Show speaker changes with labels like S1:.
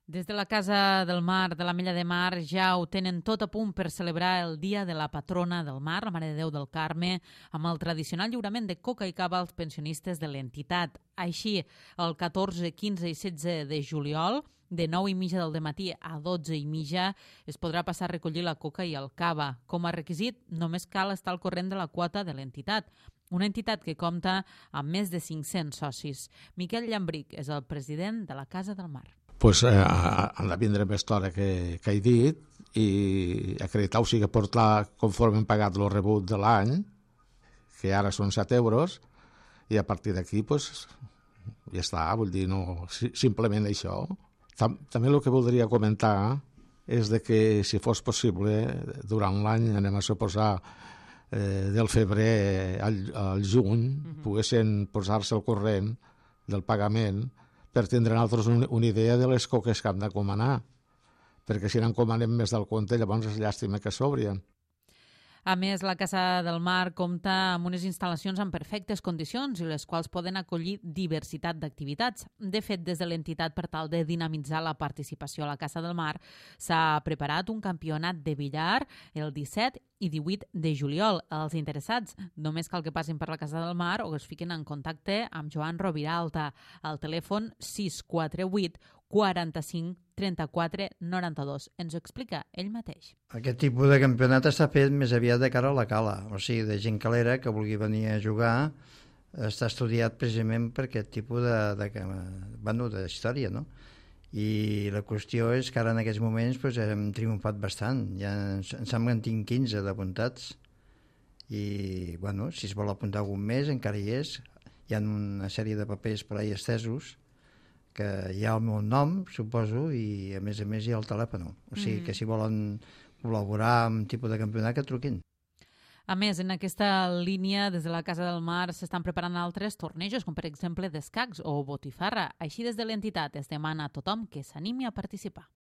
S1: Des de la Casa del Mar, de l'Ametlla de Mar, ja ho tenen tot a punt per celebrar el Dia de la Patrona del Mar, la Mare de Déu del Carme, amb el tradicional lliurament de coca i cava als pensionistes de l'entitat. Així, el 14, 15 i 16 de juliol, de 9:30 del dematí a 12:30, es podrà passar a recollir la coca i el cava. Com a requisit, només cal estar al corrent de la quota de l'entitat. Una entitat que compta amb més de 500 socis. Miquel Llambric és el president de la Casa del Mar.
S2: Pues han de vindre més l'hora que he dit i acreditar, o sigui, portar conforme hem pagat el rebut de l'any, que ara són 7 euros, i a partir d'aquí pues, ja està, vull dir, no, simplement això. També el que voldria comentar és de que, si fos possible, durant l'any anem a suposar del febrer al juny, poguessin posar-se al corrent del pagament per tindre nosaltres una idea de les coques que hem d'encomanar, perquè si n'encomanem més del compte, llavors és llàstima que s'obrien.
S1: A més, la Casa del Mar compta amb unes instal·lacions en perfectes condicions i les quals poden acollir diversitat d'activitats. De fet, des de l'entitat, per tal de dinamitzar la participació a la Casa del Mar, s'ha preparat un campionat de billar el 17 i 18 de juliol. Els interessats només cal que passin per la Casa del Mar o que es fiquin en contacte amb Joan Roviralta al telèfon 648 45 34 92. Ens ho explica ell mateix.
S3: Aquest tipus de campionat està fet més aviat de cara a la cala, o sigui, de gent calera que vulgui venir a jugar. Està estudiat precisament per aquest tipus de història, no? I la qüestió és que ara en aquests moments doncs, hem triomfat bastant. Ja em sembla que en tinc 15 d'apuntats i bueno, si es vol apuntar algun més encara hi és. Hi ha una sèrie de papers per ahí estesos que hi ha el meu nom, suposo, i a més hi ha el telèfon. O sigui que si volen col·laborar amb tipus de campionat que truquin.
S1: A més, en aquesta línia, des de la Casa del Mar, s'estan preparant altres tornejos, com per exemple d'escacs o botifarra. Així, des de l'entitat es demana a tothom que s'animi a participar.